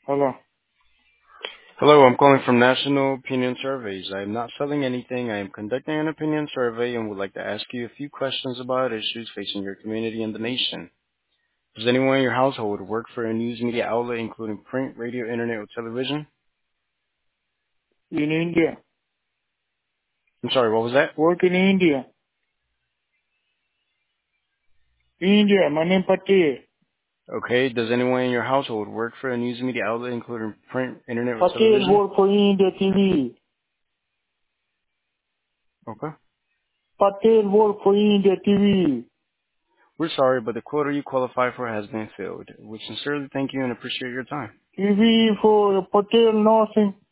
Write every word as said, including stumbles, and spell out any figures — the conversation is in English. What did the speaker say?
Hello. Hello, I'm calling from National Opinion Surveys. I am not selling anything. I am conducting an opinion survey and would like to ask you a few questions about issues facing your community and the nation. Does anyone in your household work for a news media outlet, including print, radio, internet, or television? In India. I'm sorry, what was that? Work in India. India. My name Patel. Okay, does anyone in your household work for a news media outlet, including print, internet, or Patel television? work for India T V. Okay. Patel work for India T V. We're sorry, but the quota you qualify for has been filled. We sincerely thank you and appreciate your time. T V for Patel Nursing.